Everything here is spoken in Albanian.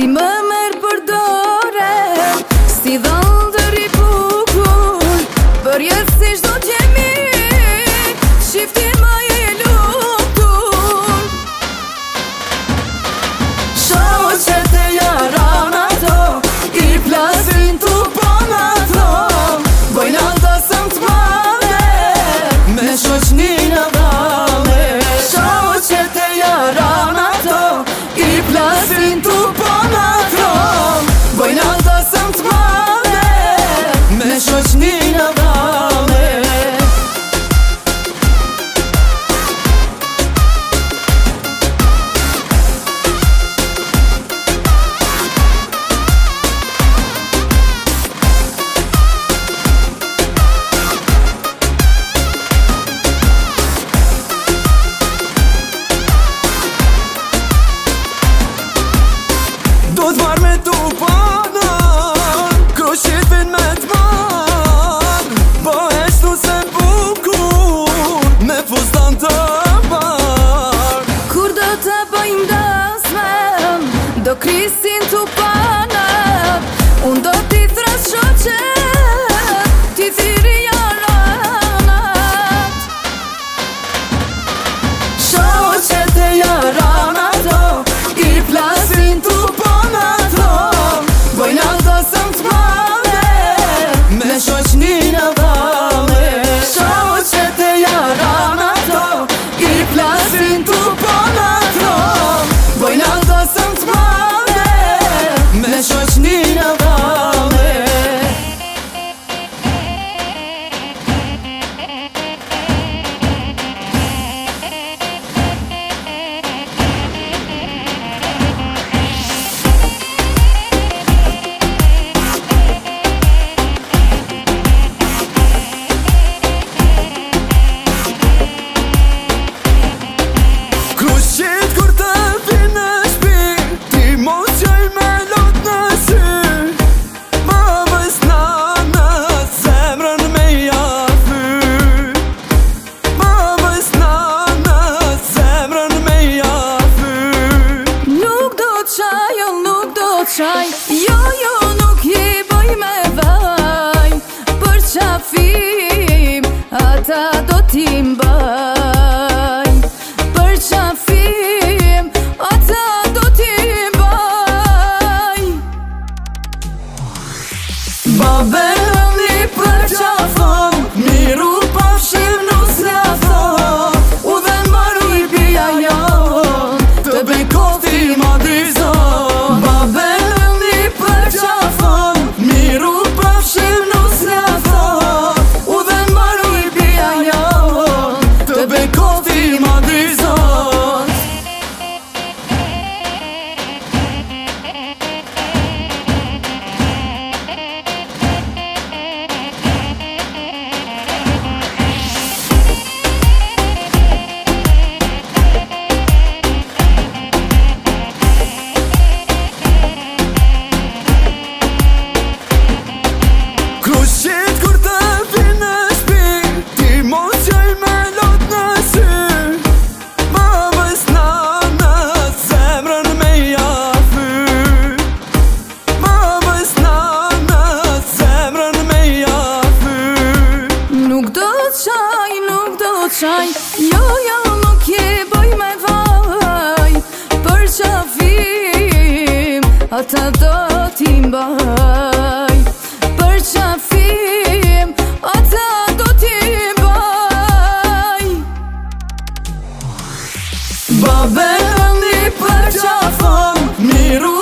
ti më merë për dore, si dhëndër i bukur, për jetë si shdo t'jemi, shiftin më je luktur. Shoqet e jaran ato, i plasin t'u bon ato, bojnë altasëm t'male, me shoqnin e dhale. Shoqet e jaran ato, i plasin t'u bon ato, bojnë altasëm t'male, me shoqnin e dhale. Do t'marrë me t'u panan, krushifin me t'man, po eshtu se bukur, me fustan të bar. Kur do të bëjmë dasmen, do krisin t'u panat, unë do t'i thras shoqet, t'i thiri jaranat. Shoqet e jaran ato, i plasin t'u bon ato, bojnë altasëm t'male, Me shoqnin e dhale. shoqet e jaran ato, i plasin t'u bon ato, bojnë altasëm t'male, Me shoqnin e dhale. Krushit kur të vi në shpi, ti mos qoj me lot në sy, mamës nanës zemrën me jafy, mamës nanës zemrën me jafy. Nuk do t'qaj, jo nuk do t'qaj, jo jo nuk je boj me vaj, për qafim ata do t'i mbaj, për qafim ata do t'i mbaj. Babeloni për qafon, miru pafshim nuk s'lafon, u dhe maru i bia jon, të bekoti ma dizon. Babeloni për qafon, miru pafshim nuk s'lafon, u dhe maru i bia jon, të bekoti ma dizon. Krushit kur të vi në shpi, ti mos qoj me lot në sy, mamës nanës zemrën me jafy, mamës nanës zemrën me jafy. Nuk do t'qaj, nuk do t'qaj, jo jo nuk je boj me vaj, për qafim ata do t'i mbaj, për qafim ata do t'i mbaj. Babeloni për qafon, miru